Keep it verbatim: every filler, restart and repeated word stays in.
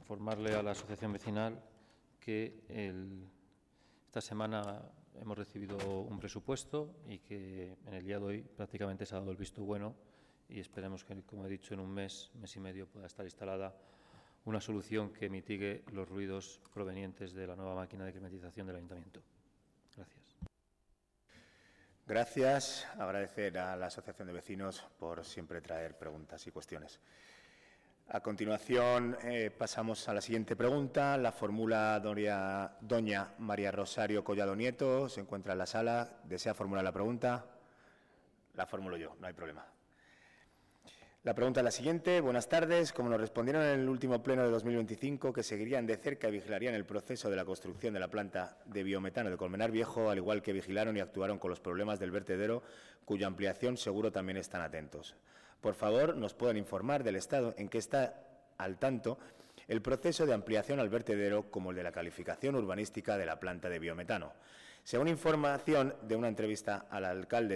informarle a la asociación vecinal que el, esta semana hemos recibido un presupuesto y que en el día de hoy prácticamente se ha dado el visto bueno y esperemos que, como he dicho, en un mes, mes y medio pueda estar instalada una solución que mitigue los ruidos provenientes de la nueva máquina de climatización del Ayuntamiento. Gracias. Gracias. Agradecer a la Asociación de Vecinos por siempre traer preguntas y cuestiones. A continuación, eh, pasamos a la siguiente pregunta. La formula doña, doña María Rosario Collado Nieto. Se encuentra en la sala. ¿Desea formular la pregunta? La formulo yo, no hay problema. La pregunta es la siguiente. Buenas tardes. Como nos respondieron en el último pleno de dos mil veinticinco, que seguirían de cerca y vigilarían el proceso de la construcción de la planta de biometano de Colmenar Viejo, al igual que vigilaron y actuaron con los problemas del vertedero, cuya ampliación seguro también están atentos. Por favor, nos puedan informar del estado en que está al tanto el proceso de ampliación al vertedero como el de la calificación urbanística de la planta de biometano. Según información de una entrevista al alcalde